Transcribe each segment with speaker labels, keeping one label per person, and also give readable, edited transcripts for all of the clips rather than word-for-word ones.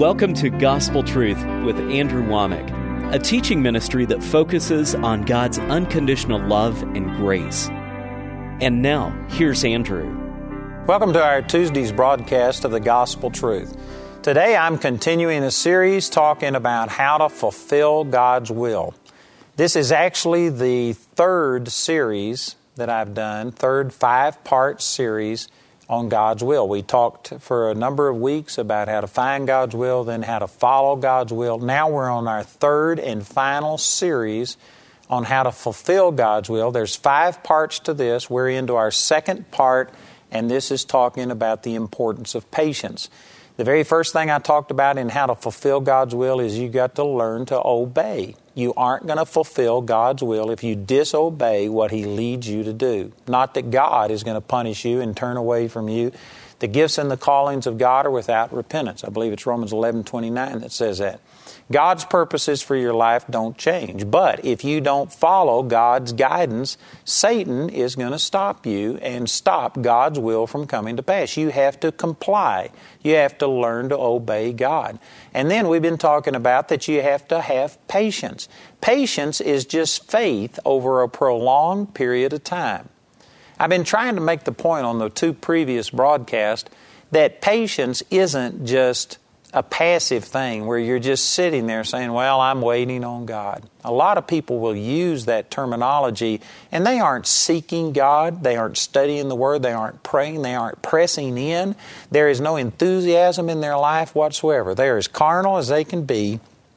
Speaker 1: Welcome to Gospel Truth with Andrew Womack, a teaching ministry that focuses on God's unconditional love and grace. And now, here's Andrew.
Speaker 2: Welcome to our Tuesday's broadcast of the Gospel Truth. Today I'm continuing a series talking about how to fulfill God's will. This is actually the third series that I've done, third 5-part series on God's will. We talked for a number of weeks about how to find God's will, then how to follow God's will. Now we're on our third and final series on how to fulfill God's will. There's 5 parts to this. We're into our second part, and this is talking about the importance of patience. The very first thing I talked about in how to fulfill God's will is you got to learn to obey. You aren't going to fulfill God's will if you disobey what He leads you to do. Not that God is going to punish you and turn away from you. The gifts and the callings of God are without repentance. I believe it's Romans 11:29 that says that. God's purposes for your life don't change. But if you don't follow God's guidance, Satan is going to stop you and stop God's will from coming to pass. You have to comply. You have to learn to obey God. And then we've been talking about that you have to have patience. Patience is just faith over a prolonged period of time. I've been trying to make the point on the 2 previous broadcasts that patience isn't just a passive thing where you're just sitting there saying, well, I'm waiting on God. A lot of people will use that terminology and they aren't seeking God, they aren't studying the Word, they aren't praying, they aren't pressing in. There is no enthusiasm in their life whatsoever. They're as carnal as they can be,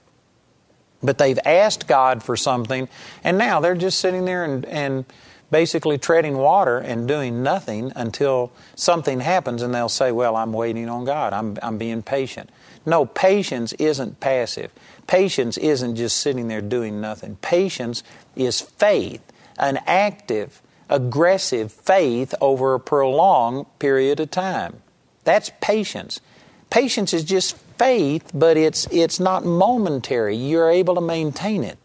Speaker 2: but they've asked God for something and now they're just sitting there and basically treading water and doing nothing until something happens and they'll say, well, I'm waiting on God, I'm being patient. No, patience isn't passive. Patience isn't just sitting there doing nothing. Patience is faith, an active, aggressive faith over a prolonged period of time. That's patience. Patience is just faith, but it's not momentary. You're able to maintain it.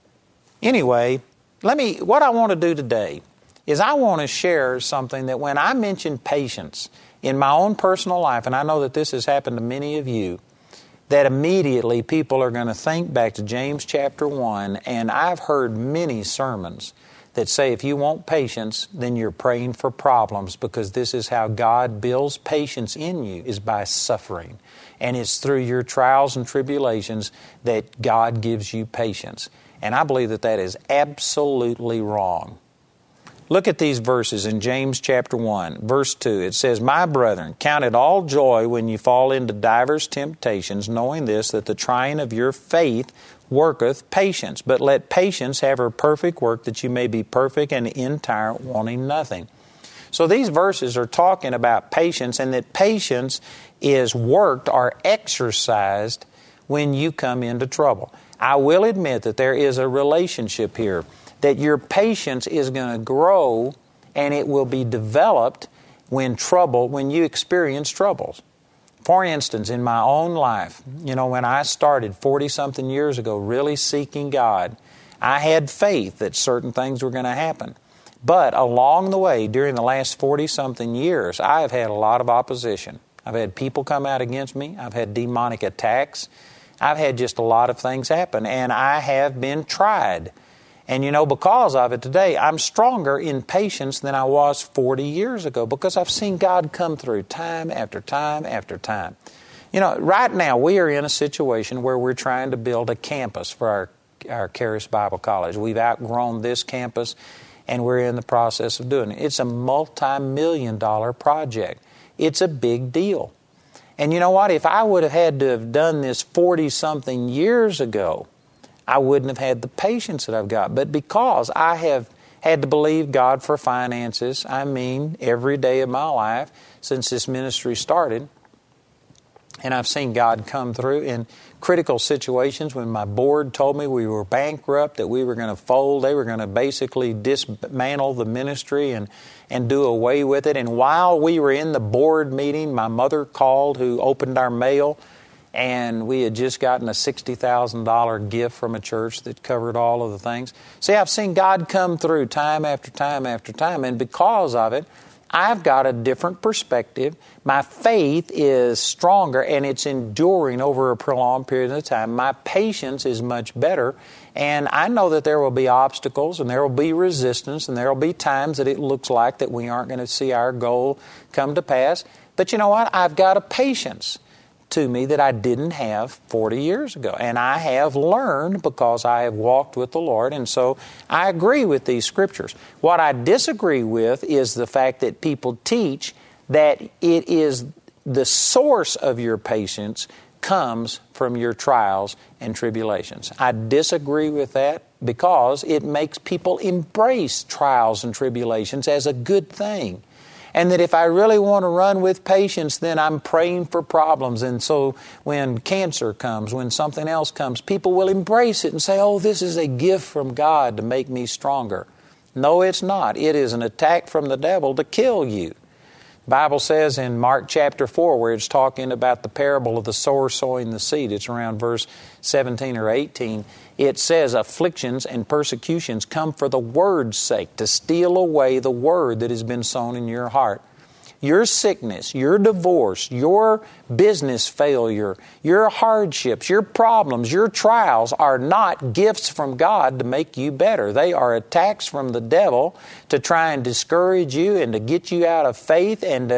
Speaker 2: Anyway, what I want to do today is I want to share something that when I mention patience in my own personal life, and I know that this has happened to many of you, that immediately people are going to think back to James chapter 1, and I've heard many sermons that say if you want patience, then you're praying for problems because this is how God builds patience in you, is by suffering. And it's through your trials and tribulations that God gives you patience. And I believe that that is absolutely wrong. Look at these verses in James chapter 1, verse 2. It says, My brethren, count it all joy when you fall into divers temptations, knowing this, that the trying of your faith worketh patience. But let patience have her perfect work, that you may be perfect and entire, wanting nothing. So these verses are talking about patience, and that patience is worked or exercised when you come into trouble. I will admit that there is a relationship here, that your patience is going to grow and it will be developed when you experience troubles. For instance, in my own life, when I started 40-something years ago really seeking God, I had faith that certain things were going to happen. But along the way, during the last 40-something years, I have had a lot of opposition. I've had people come out against me. I've had demonic attacks. I've had just a lot of things happen, and I have been tried. And because of it today, I'm stronger in patience than I was 40 years ago because I've seen God come through time after time after time. Right now we are in a situation where we're trying to build a campus for our Charis Bible College. We've outgrown this campus and we're in the process of doing it. It's a multi-million-dollar project. It's a big deal. And you know what? If I would have had to have done this 40-something years ago, I wouldn't have had the patience that I've got. But because I have had to believe God for finances, every day of my life since this ministry started, and I've seen God come through in critical situations when my board told me we were bankrupt, that we were going to fold, they were going to basically dismantle the ministry and do away with it. And while we were in the board meeting, my mother called, who opened our mail, and we had just gotten a $60,000 gift from a church that covered all of the things. See, I've seen God come through time after time after time, and because of it, I've got a different perspective. My faith is stronger and it's enduring over a prolonged period of time. My patience is much better. And I know that there will be obstacles and there will be resistance and there will be times that it looks like that we aren't going to see our goal come to pass. But you know what? I've got a patience to me that I didn't have 40 years ago. And I have learned because I have walked with the Lord. And so I agree with these scriptures. What I disagree with is the fact that people teach that it is the source of your patience comes from your trials and tribulations. I disagree with that because it makes people embrace trials and tribulations as a good thing. And that if I really want to run with patience, then I'm praying for problems. And so when cancer comes, when something else comes, people will embrace it and say, oh, this is a gift from God to make me stronger. No, it's not. It is an attack from the devil to kill you. The Bible says in Mark chapter 4, where it's talking about the parable of the sower sowing the seed, it's around verse 17 or 18, it says afflictions and persecutions come for the word's sake, to steal away the word that has been sown in your heart. Your sickness, your divorce, your business failure, your hardships, your problems, your trials are not gifts from God to make you better. They are attacks from the devil to try and discourage you and to get you out of faith and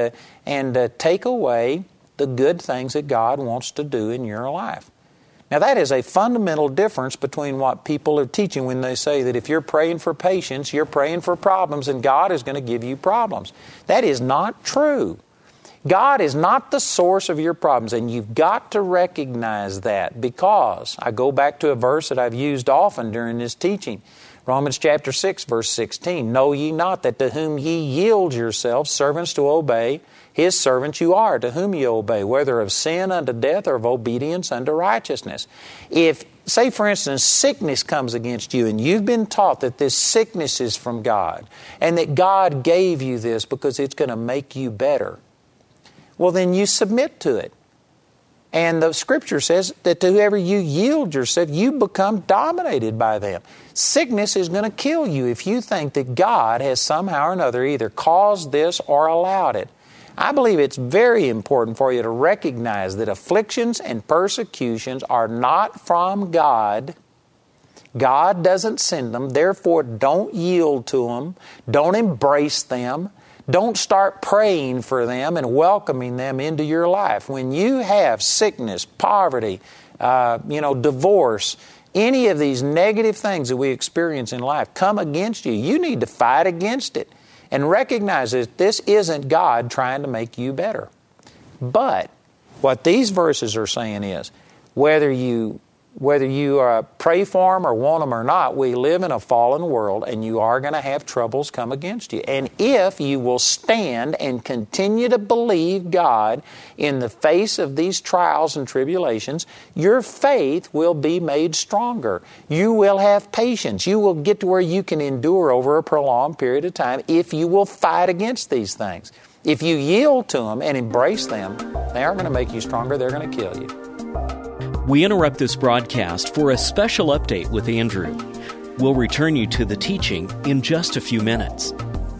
Speaker 2: to take away the good things that God wants to do in your life. Now that is a fundamental difference between what people are teaching when they say that if you're praying for patience, you're praying for problems and God is going to give you problems. That is not true. God is not the source of your problems, and you've got to recognize that, because I go back to a verse that I've used often during this teaching. Romans chapter 6, verse 16, know ye not that to whom ye yield yourselves servants to obey, His servants you are, to whom ye obey, whether of sin unto death or of obedience unto righteousness. If, say for instance, sickness comes against you and you've been taught that this sickness is from God and that God gave you this because it's going to make you better, well then you submit to it. And the Scripture says that to whoever you yield yourself, you become dominated by them. Sickness is going to kill you if you think that God has somehow or another either caused this or allowed it. I believe it's very important for you to recognize that afflictions and persecutions are not from God. God doesn't send them. Therefore, don't yield to them. Don't embrace them. Don't start praying for them and welcoming them into your life. When you have sickness, poverty, divorce, any of these negative things that we experience in life come against you, you need to fight against it and recognize that this isn't God trying to make you better. But what these verses are saying is, whether you pray for them or want them or not, we live in a fallen world and you are going to have troubles come against you. And if you will stand and continue to believe God in the face of these trials and tribulations, your faith will be made stronger. You will have patience. You will get to where you can endure over a prolonged period of time if you will fight against these things. If you yield to them and embrace them, they aren't going to make you stronger, they're going to kill you.
Speaker 1: We interrupt this broadcast for a special update with Andrew. We'll return you to the teaching in just a few minutes.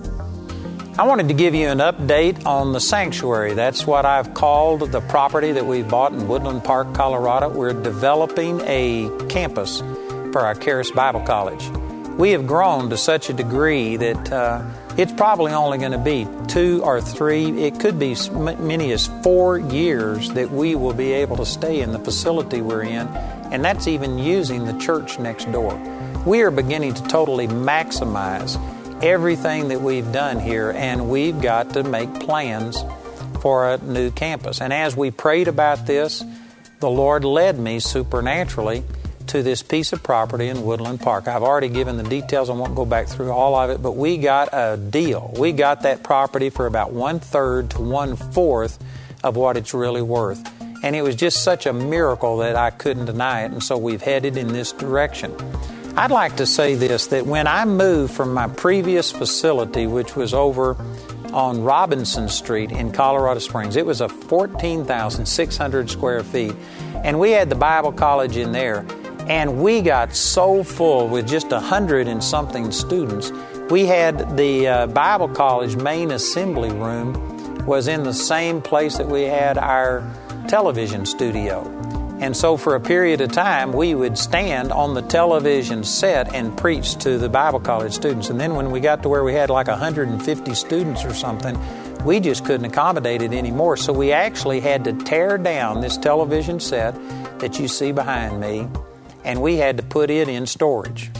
Speaker 2: I wanted to give you an update on the sanctuary. That's what I've called the property that we bought in Woodland Park, Colorado. We're developing a campus for our Charis Bible College. We have grown to such a degree that it's probably only going to be 2 or 3, it could be as many as 4 years that we will be able to stay in the facility we're in, and that's even using the church next door. We are beginning to totally maximize everything that we've done here, and we've got to make plans for a new campus. And as we prayed about this, the Lord led me supernaturally to this piece of property in Woodland Park. I've already given the details. I won't go back through all of it, but we got a deal. We got that property for about 1/3 to 1/4 of what it's really worth. And it was just such a miracle that I couldn't deny it, and so we've headed in this direction. I'd like to say this, that when I moved from my previous facility, which was over on Robinson Street in Colorado Springs, it was a 14,600 square feet, and we had the Bible college in there. And we got so full with just 100 and something students We had the Bible College main assembly room was in the same place that we had our television studio. And so for a period of time, we would stand on the television set and preach to the Bible College students. And then when we got to where we had like 150 students or something, we just couldn't accommodate it anymore. So we actually had to tear down this television set that you see behind me, and we had to put it in storage.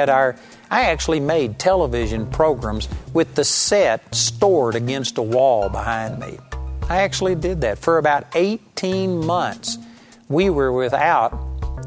Speaker 2: I actually made television programs with the set stored against a wall behind me. I actually did that. For about 18 months, we were without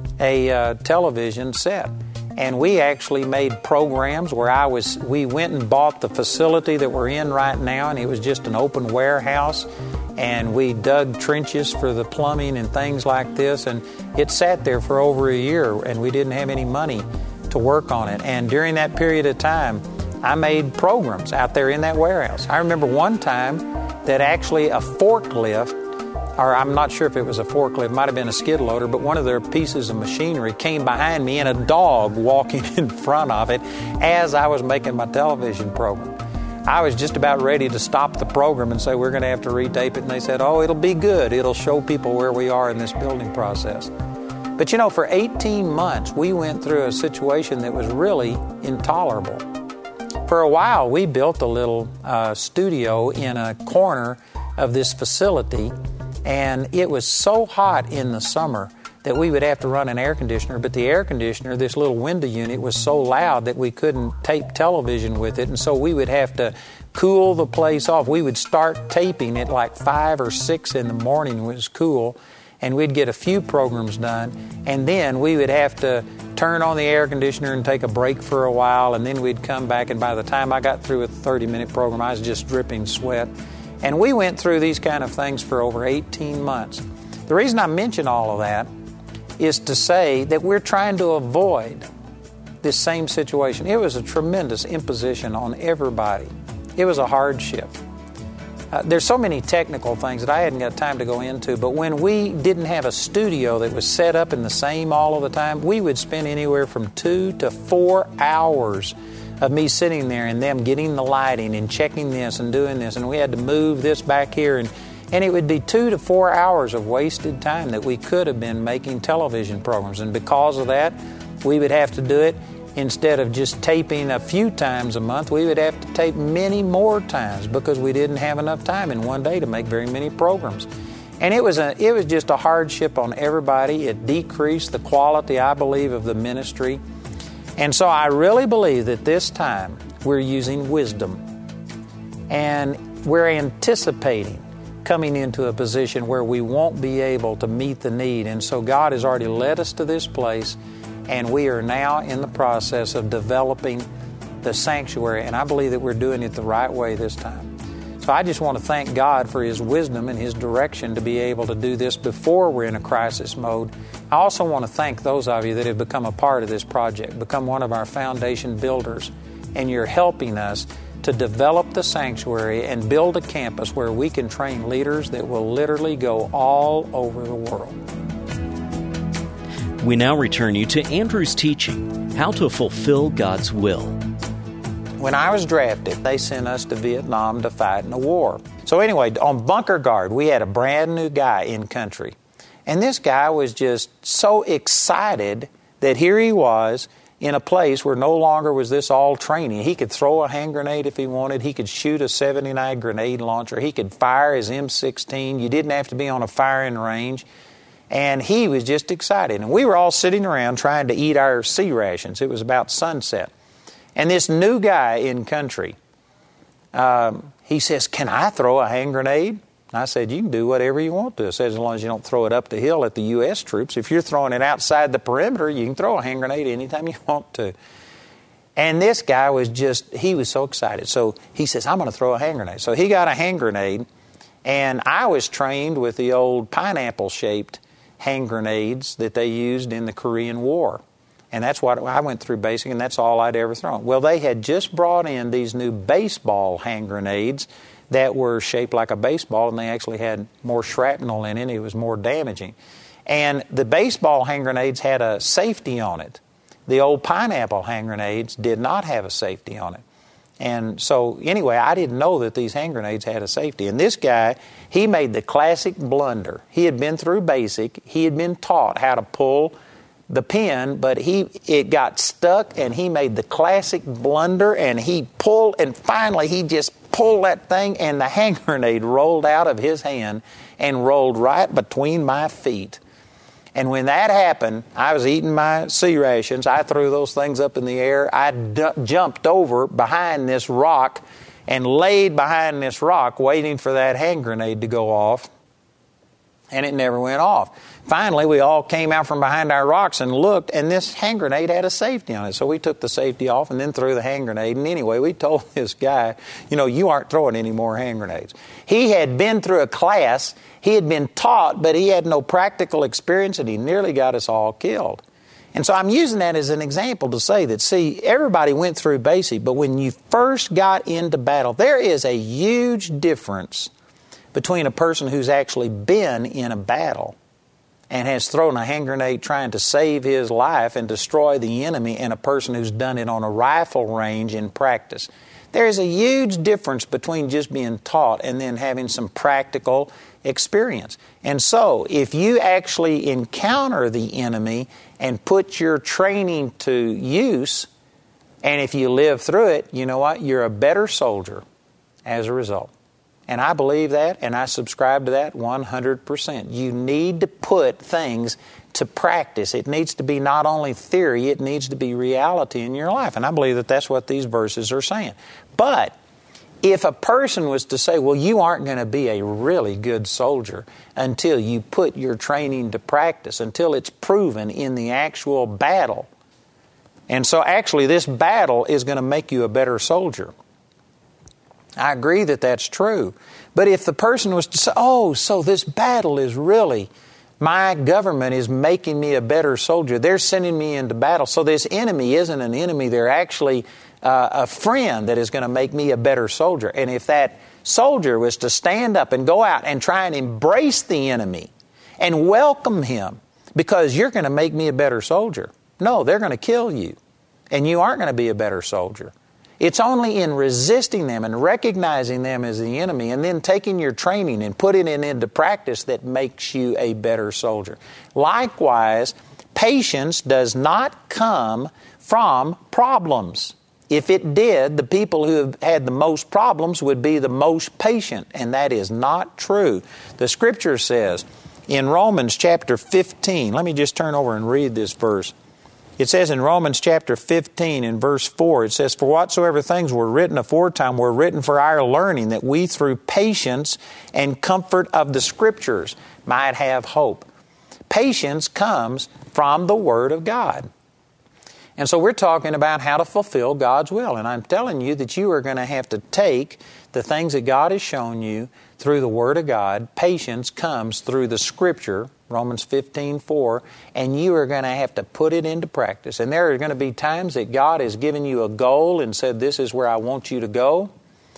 Speaker 2: a television set. And we actually made programs where we went and bought the facility that we're in right now, and it was just an open warehouse. And we dug trenches for the plumbing and things like this. And it sat there for over a year, and we didn't have any money to work on it. And during that period of time, I made programs out there in that warehouse. I remember one time that actually a forklift, or I'm not sure if it was a forklift, it might have been a skid loader, but one of their pieces of machinery came behind me and a dog walking in front of it as I was making my television program. I was just about ready to stop the program and say, we're going to have to retape it. And they said, oh, it'll be good. It'll show people where we are in this building process. But for 18 months, we went through a situation that was really intolerable. For a while, we built a little studio in a corner of this facility, and it was so hot in the summer that we would have to run an air conditioner, but the air conditioner, this little window unit, was so loud that we couldn't tape television with it, and so we would have to cool the place off. We would start taping at like 5 or 6 in the morning when it was cool, and we'd get a few programs done, and then we would have to turn on the air conditioner and take a break for a while, and then we'd come back, and by the time I got through with a 30-minute program, I was just dripping sweat. And we went through these kind of things for over 18 months. The reason I mention all of that is to say that we're trying to avoid this same situation. It was a tremendous imposition on everybody. It was a hardship. There's so many technical things that I hadn't got time to go into, but when we didn't have a studio that was set up in the same all of the time, we would spend anywhere from 2 to 4 hours of me sitting there and them getting the lighting and checking this and doing this, and we had to move this back here, and it would be 2 to 4 hours of wasted time that we could have been making television programs. And because of that, we would have to do it instead of just taping a few times a month. We would have to tape many more times because we didn't have enough time in one day to make very many programs. And it was just a hardship on everybody. It decreased the quality, I believe, of the ministry. And so I really believe that this time we're using wisdom, and we're anticipating coming into a position where we won't be able to meet the need. And so God has already led us to this place, and we are now in the process of developing the sanctuary, and I believe that we're doing it the right way this time. So I just want to thank God for His wisdom and His direction to be able to do this before we're in a crisis mode. I also want to thank those of you that have become a part of this project, become one of our foundation builders, and you're helping us to develop the sanctuary and build a campus where we can train leaders that will literally go all over the world.
Speaker 1: We now return you to Andrew's teaching, How to Fulfill God's Will.
Speaker 2: When I was drafted, they sent us to Vietnam to fight in a war. So anyway, on bunker guard, we had a brand new guy in country. And this guy was just so excited that here he was in a place where no longer was this all training. He could throw a hand grenade if he wanted. He could shoot a 79 grenade launcher. He could fire his M16. You didn't have to be on a firing range. And he was just excited. And we were all sitting around trying to eat our sea rations. It was about sunset. And this new guy in country, he says, "Can I throw a hand grenade?" And I said, "You can do whatever you want to." I said, as long as you don't throw it up the hill at the U.S. troops. If you're throwing it outside the perimeter, you can throw a hand grenade anytime you want to. And this guy he was so excited. So he says, "I'm going to throw a hand grenade." So he got a hand grenade, and I was trained with the old pineapple-shaped hand grenades that they used in the Korean War. And that's what I went through basic, and that's all I'd ever thrown. Well, they had just brought in these new baseball hand grenades that were shaped like a baseball, and they actually had more shrapnel in it. It was more damaging. And the baseball hand grenades had a safety on it. The old pineapple hand grenades did not have a safety on it. And so, anyway, I didn't know that these hand grenades had a safety. And this guy, he made the classic blunder. He had been through basic. He had been taught how to pull the pin, but it got stuck, and he made the classic blunder, and he pulled, and finally he just pulled that thing, and the hand grenade rolled out of his hand and rolled right between my feet. And when that happened, I was eating my sea rations. I threw those things up in the air. I jumped over behind this rock and laid behind this rock waiting for that hand grenade to go off. And it never went off. Finally, we all came out from behind our rocks and looked, and this hand grenade had a safety on it. So we took the safety off and then threw the hand grenade. And anyway, we told this guy, you aren't throwing any more hand grenades. He had been through a class. He had been taught, but he had no practical experience, and he nearly got us all killed. And so I'm using that as an example to say that, see, everybody went through basic, but when you first got into battle, there is a huge difference between a person who's actually been in a battle and has thrown a hand grenade trying to save his life and destroy the enemy, and a person who's done it on a rifle range in practice. There is a huge difference between just being taught and then having some practical experience. And so, if you actually encounter the enemy and put your training to use, and if you live through it, you know what? You're a better soldier as a result. And I believe that, and I subscribe to that 100%. You need to put things to practice. It needs to be not only theory, it needs to be reality in your life. And I believe that that's what these verses are saying. But if a person was to say, well, you aren't going to be a really good soldier until you put your training to practice, until it's proven in the actual battle. And so actually this battle is going to make you a better soldier. I agree that that's true. But if the person was to say, so this battle is really, my government is making me a better soldier. They're sending me into battle. So this enemy isn't an enemy. They're actually a friend that is going to make me a better soldier. And if that soldier was to stand up and go out and try and embrace the enemy and welcome him because you're going to make me a better soldier. No, they're going to kill you. And you aren't going to be a better soldier. It's only in resisting them and recognizing them as the enemy and then taking your training and putting it into practice that makes you a better soldier. Likewise, patience does not come from problems. If it did, the people who have had the most problems would be the most patient, and that is not true. The Scripture says in Romans chapter 15, let me just turn over and read this verse. It says in Romans chapter 15 in verse 4, it says, "For whatsoever things were written aforetime were written for our learning, that we through patience and comfort of the Scriptures might have hope." Patience comes from the Word of God. And so we're talking about how to fulfill God's will. And I'm telling you that you are going to have to take the things that God has shown you through the Word of God. Patience comes through the Scripture, Romans 15:4, and you are going to have to put it into practice. And there are going to be times that God has given you a goal and said, this is where I want you to go,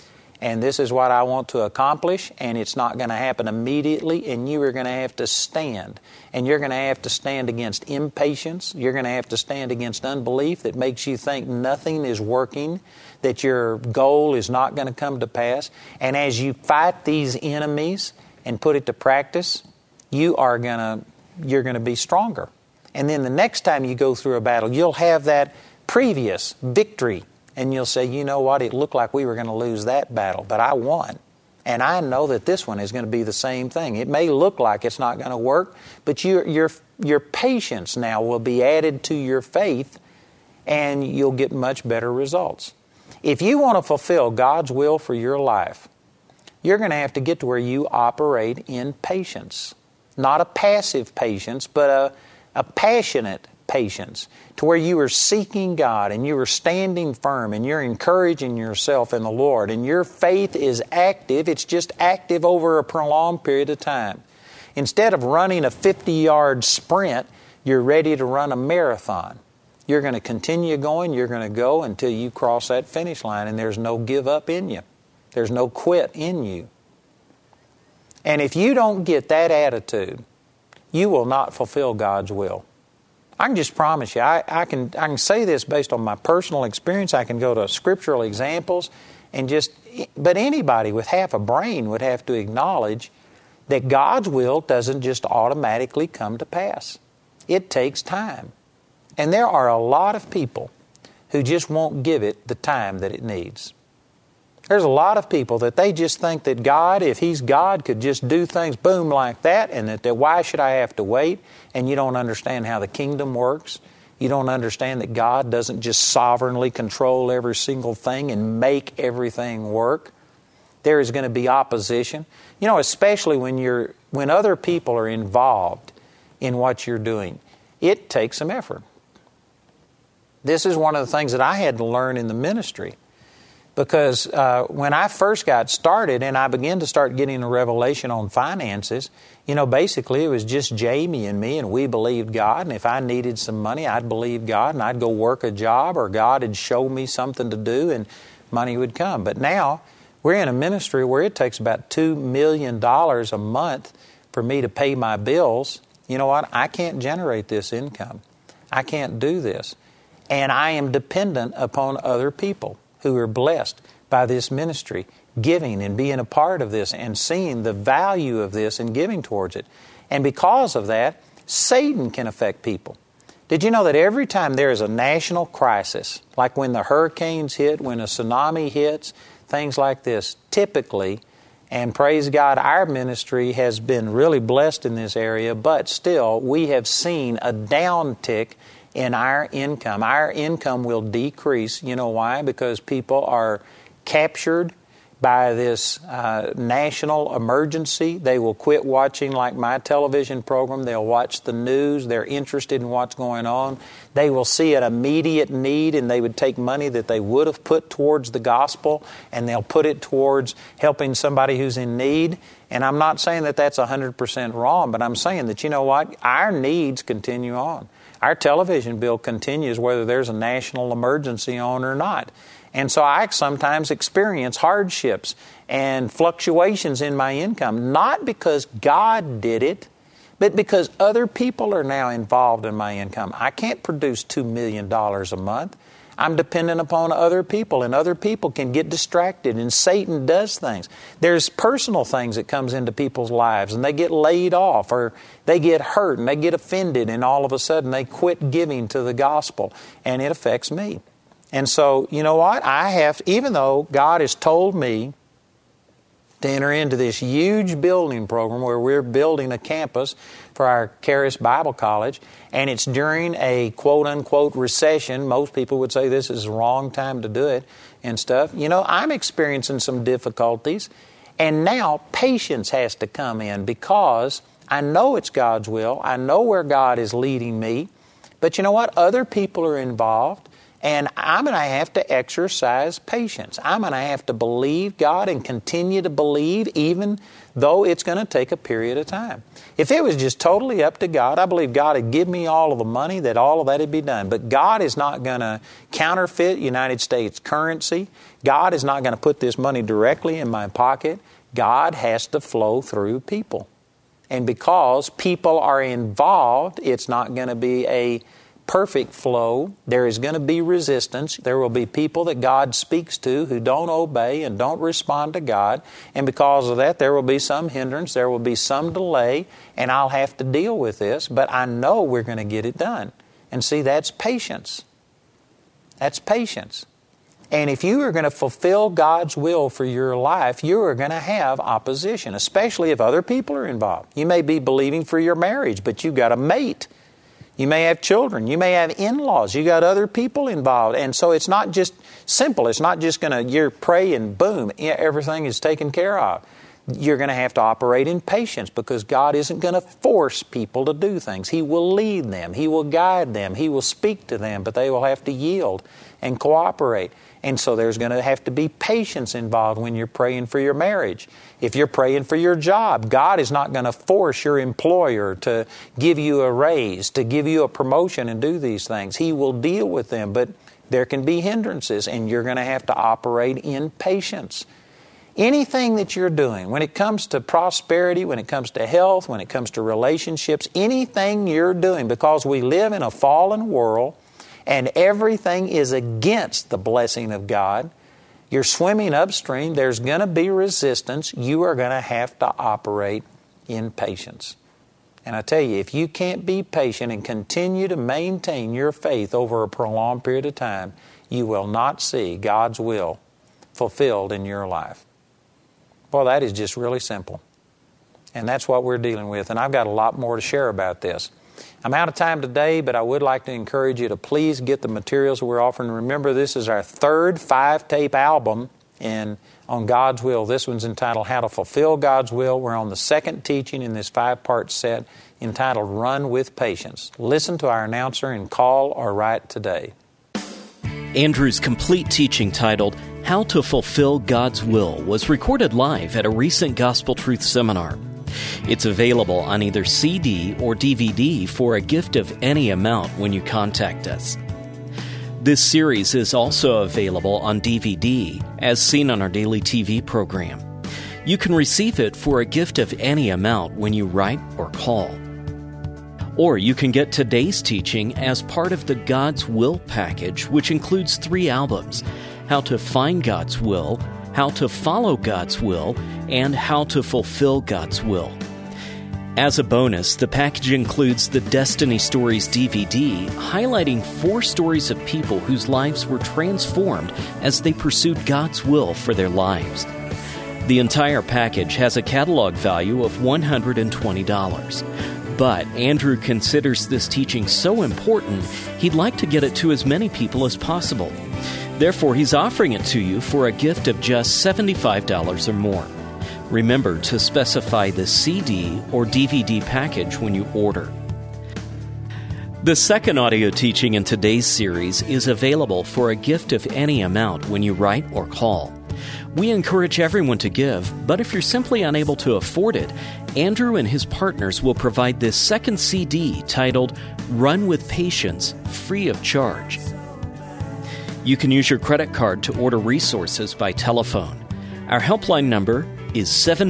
Speaker 2: and this is what I want to accomplish, and it's not going to happen immediately, and you are going to have to stand. And you're going to have to stand against impatience. You're going to have to stand against unbelief that makes you think nothing is working, that your goal is not going to come to pass. And as you fight these enemies and put it to practice, you're going to be stronger. And then the next time you go through a battle, you'll have that previous victory. And you'll say, you know what, it looked like we were going to lose that battle, but I won. And I know that this one is going to be the same thing. It may look like it's not going to work, but your patience now will be added to your faith, and you'll get much better results. If you want to fulfill God's will for your life, you're going to have to get to where you operate in patience. Not a passive patience, but a passionate patience, to where you are seeking God and you are standing firm and you're encouraging yourself in the Lord, and your faith is active. It's just active over a prolonged period of time. Instead of running a 50-yard sprint, you're ready to run a marathon. You're going to continue going. You're going to go until you cross that finish line, and there's no give up in you. There's no quit in you. And if you don't get that attitude, you will not fulfill God's will. I can just promise you, I can say this based on my personal experience. I can go to scriptural examples but anybody with half a brain would have to acknowledge that God's will doesn't just automatically come to pass. It takes time. And there are a lot of people who just won't give it the time that it needs. There's a lot of people that they just think that God, if He's God, could just do things boom like that, and that why should I have to wait? And you don't understand how the kingdom works. You don't understand that God doesn't just sovereignly control every single thing and make everything work. There is going to be opposition. You know, especially when other people are involved in what you're doing, it takes some effort. This is one of the things that I had to learn in the ministry. Because when I first got started and I began to start getting a revelation on finances, basically it was just Jamie and me, and we believed God. And if I needed some money, I'd believe God, and I'd go work a job, or God would show me something to do, and money would come. But now we're in a ministry where it takes about $2 million a month for me to pay my bills. You know what? I can't generate this income. I can't do this. And I am dependent upon other people who are blessed by this ministry, giving and being a part of this and seeing the value of this and giving towards it. And because of that, Satan can affect people. Did you know that every time there is a national crisis, like when the hurricanes hit, when a tsunami hits, things like this, typically, and praise God, our ministry has been really blessed in this area, but still, we have seen a downtick in our income. Our income will decrease. You know why? Because people are captured by this national emergency. They will quit watching like my television program. They'll watch the news. They're interested in what's going on. They will see an immediate need, and they would take money that they would have put towards the gospel, and they'll put it towards helping somebody who's in need. And I'm not saying that that's 100% wrong, but I'm saying that, you know what? Our needs continue on. Our television bill continues whether there's a national emergency on or not. And so I sometimes experience hardships and fluctuations in my income, not because God did it, but because other people are now involved in my income. I can't produce $2 million a month. I'm dependent upon other people, and other people can get distracted, and Satan does things. There's personal things that comes into people's lives, and they get laid off, or they get hurt, and they get offended, and all of a sudden they quit giving to the gospel, and it affects me. And so, you know what? Even though God has told me to enter into this huge building program where we're building a campus for our Charis Bible College, and it's during a quote-unquote recession. Most people would say this is the wrong time to do it and stuff. You know, I'm experiencing some difficulties, and now patience has to come in because I know it's God's will. I know where God is leading me. But you know what? Other people are involved. And I'm going to have to exercise patience. I'm going to have to believe God and continue to believe even though it's going to take a period of time. If it was just totally up to God, I believe God would give me all of the money, that all of that would be done. But God is not going to counterfeit United States currency. God is not going to put this money directly in my pocket. God has to flow through people. And because people are involved, it's not going to be a perfect flow. There is going to be resistance. There will be people that God speaks to who don't obey and don't respond to God. And because of that, there will be some hindrance. There will be some delay. And I'll have to deal with this. But I know we're going to get it done. And see, that's patience. That's patience. And if you are going to fulfill God's will for your life, you are going to have opposition, especially if other people are involved. You may be believing for your marriage, but you've got a mate. You may have children. You may have in-laws. You got other people involved. And so it's not just simple. It's not just going to, you're pray and boom, everything is taken care of. You're going to have to operate in patience because God isn't going to force people to do things. He will lead them. He will guide them. He will speak to them, but they will have to yield and cooperate. And so there's going to have to be patience involved when you're praying for your marriage. If you're praying for your job, God is not going to force your employer to give you a raise, to give you a promotion and do these things. He will deal with them, but there can be hindrances, and you're going to have to operate in patience. Anything that you're doing, when it comes to prosperity, when it comes to health, when it comes to relationships, anything you're doing, because we live in a fallen world and everything is against the blessing of God, you're swimming upstream, there's going to be resistance. You are going to have to operate in patience. And I tell you, if you can't be patient and continue to maintain your faith over a prolonged period of time, you will not see God's will fulfilled in your life. Well, that is just really simple. And that's what we're dealing with. And I've got a lot more to share about this. I'm out of time today, but I would like to encourage you to please get the materials we're offering. Remember, this is our third 5-tape album on God's Will. This one's entitled How to Fulfill God's Will. We're on the second teaching in this 5-part set entitled Run with Patience. Listen to our announcer and call or write today.
Speaker 1: Andrew's complete teaching titled How to Fulfill God's Will was recorded live at a recent Gospel Truth seminar. It's available on either CD or DVD for a gift of any amount when you contact us. This series is also available on DVD, as seen on our daily TV program. You can receive it for a gift of any amount when you write or call. Or you can get today's teaching as part of the God's Will package, which includes 3 albums: How to Find God's Will, How to Follow God's Will, and How to Fulfill God's Will. As a bonus, the package includes the Destiny Stories DVD, highlighting 4 stories of people whose lives were transformed as they pursued God's will for their lives. The entire package has a catalog value of $120. But Andrew considers this teaching so important, he'd like to get it to as many people as possible. Therefore, he's offering it to you for a gift of just $75 or more. Remember to specify the CD or DVD package when you order. The second audio teaching in today's series is available for a gift of any amount when you write or call. We encourage everyone to give, but if you're simply unable to afford it, Andrew and his partners will provide this second CD titled Run with Patience, free of charge. You can use your credit card to order resources by telephone. Our helpline number is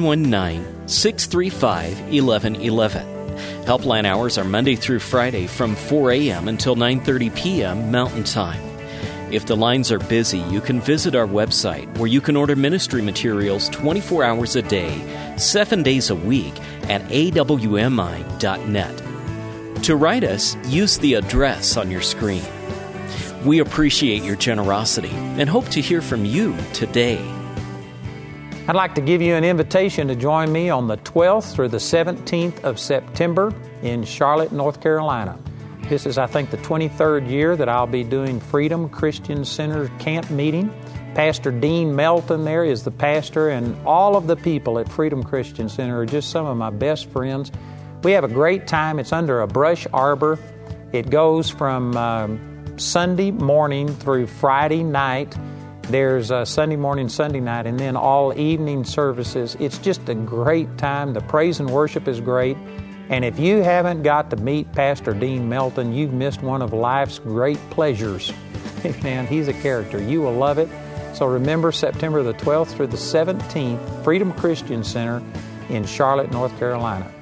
Speaker 1: 719-635-1111. Helpline hours are Monday through Friday from 4 a.m. until 9:30 p.m. Mountain Time. If the lines are busy, you can visit our website where you can order ministry materials 24 hours a day, 7 days a week at awmi.net. To write us, use the address on your screen. We appreciate your generosity and hope to hear from you today.
Speaker 2: I'd like to give you an invitation to join me on the 12th through the 17th of September in Charlotte, North Carolina. This is, I think, the 23rd year that I'll be doing Freedom Christian Center camp meeting. Pastor Dean Melton there is the pastor, and all of the people at Freedom Christian Center are just some of my best friends. We have a great time. It's under a brush arbor. It goes from Sunday morning through Friday night. There's Sunday morning, Sunday night, and then all evening services. It's just a great time. The praise and worship is great. And if you haven't got to meet Pastor Dean Melton, you've missed one of life's great pleasures. Man, he's a character. You will love it. So remember, September the 12th through the 17th, Freedom Christian Center in Charlotte, North Carolina.